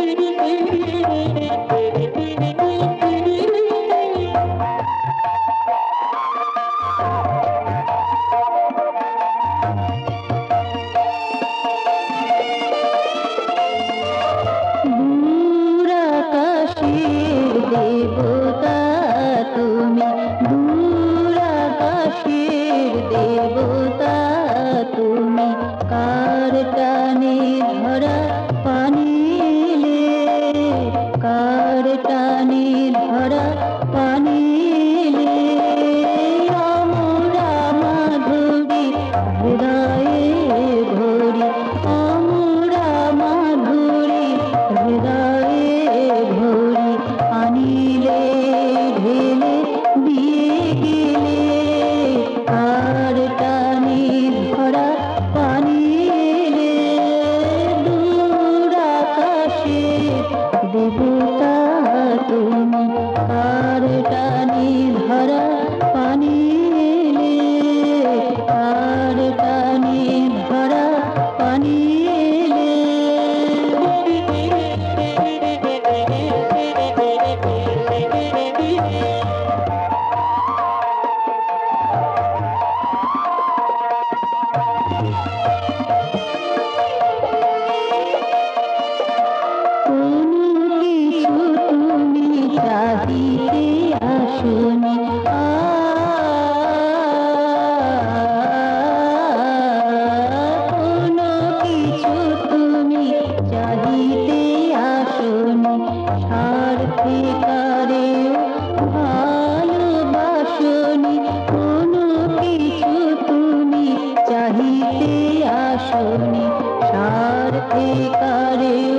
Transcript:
দেবতা তুমি, দূর আকাশের দেবতা তুমি, কার টানে ধরা পানি এলে, কার টানে ধরা পানি এলে, আমরা মাধুরী হৃদয়ে ভরি, আমরা মাধুরী হৃদয়ে ভরি, আনিলে ঢেলে দিয়ে গেলে, কার টানে ধরা পানি এলে, দূর আকাশের দেবতা তুমি, কার টানে ধরা পানি এলে, কার টানে ধরা পানি এলে। চাহিতে আসনি, কোনো কিছু তুমি চাহিতে আসনি, স্বার্থে কারেও ভালোবাসনি, কোনো কিছু তুমি চাহিতে আসনি, স্বার্থে কারেও